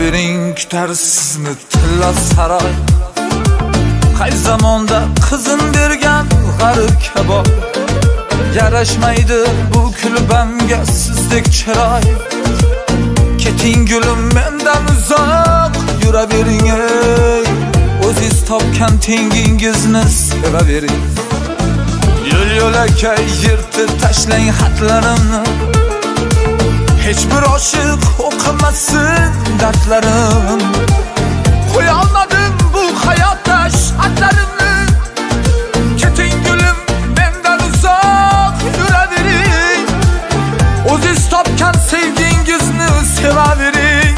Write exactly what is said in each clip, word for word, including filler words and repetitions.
Yuravering kutar sizni tilla saroy. Qay zamonda qizim bergan g'arib kabob. Yarashmaydi bu kulbamga sizdek chiroy. Keting gulim mendan uzoq yuravering ey. O'zingiz topgan tengingizni sevavering. Yo'l yo'lakay yirtib tashlang xatlarimni. Hech bir oshiq o'qimasin dardlarim. Qo'ya olmadim bu hayotda shartlarimni. Keting gulim mendan uzoq yuravering. O'zingiz topgan sevgingizni sevavering.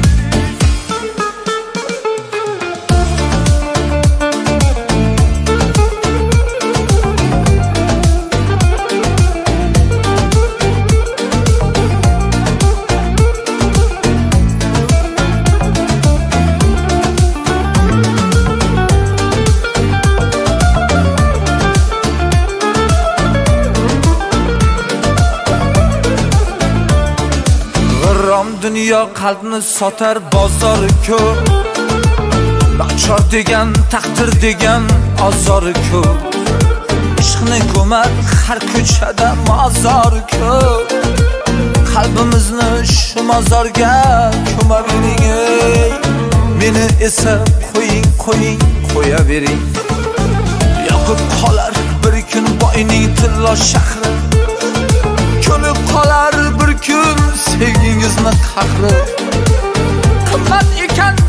Dünya qalbni sotar bozori ko'p. Nachor degan taqdir degan azori ko'p. Ishqni ko'mar har ko'chada mozor ko'p. Qalbimizni shu mozorga ko'mavering ey. Meni esa qo'ying qo'ying qo'yavering. Yoqib qolar bir kun boyning tillo shahri. Ko'nib qolar bir kun sevgingizni qahri. Qimmat ekan